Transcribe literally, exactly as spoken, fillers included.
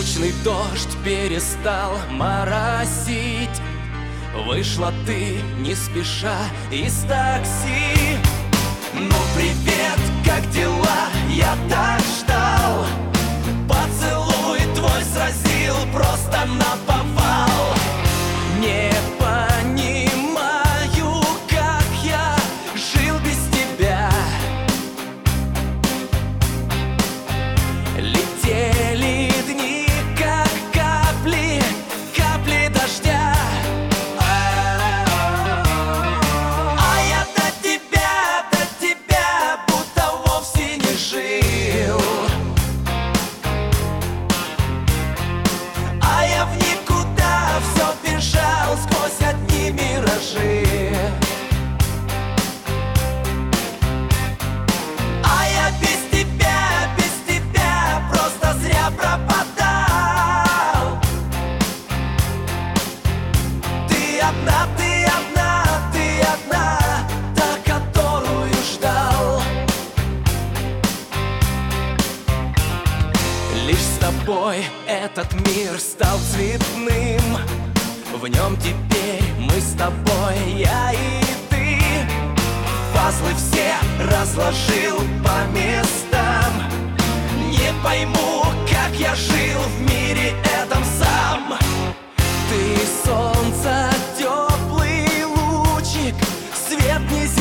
Скучный дождь перестал моросить. Вышла ты не спеша из такси. Ну привет, как дела? Я так ждал. Поцелуй твой сразил просто наповал. Не понимаю, как я жил без тебя. Летели дни, как капли, капли дождя. А я до тебя, до тебя будто вовсе не жил. А я в никуда все бежал сквозь одни миражи. А я без тебя, без тебя просто зря пропадал. Ты одна, ты одна, ты одна, та, которую ждал. Лишь с тобой этот мир стал цветным. В нем теперь мы с тобой, я и ты. Пазлы все разложил по местам. Не пойму, как я жил в мире этом сам. Ты солнце, теплый лучик, свет несет